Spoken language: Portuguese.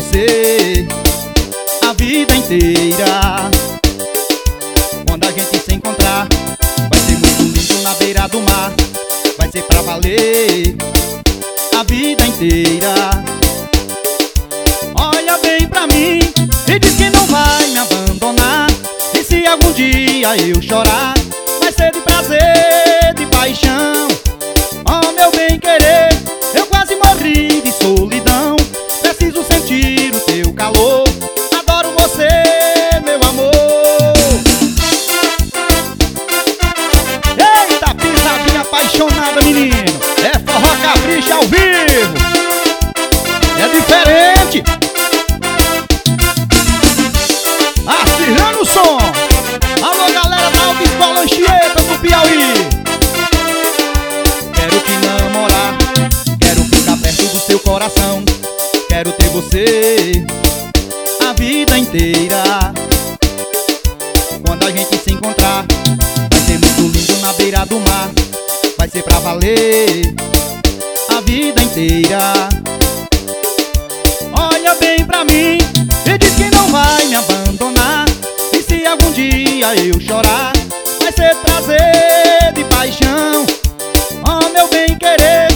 você a vida inteira. Quando a gente se encontrar, vai ser muito lindo na beira do mar. Vai ser pra valer a vida inteira. Olha bem pra mim e diz que não vai me abandonar. E se algum dia eu chorar, vai ser de prazer, de paixão. Oh, meu bem querer, eu quase morri de solidão. Preciso sentir o teu calor. Adoro você, meu amor. Eita, pisadinha apaixonada, menino. É forró capricha ao vivo. É diferente. Acirrando o som. Alô, galera da Autoescola Anchieta do Piauí. Quero te namorar, quero ficar perto do seu coração. Quero ter você a vida inteira. Quando a gente se encontrar, vai ser muito lindo na beira do mar. Vai ser pra valer a vida inteira. Olha bem pra mim e diz que não vai me abandonar. E se algum dia eu chorar, vai ser prazer de paixão. Oh, meu bem querer,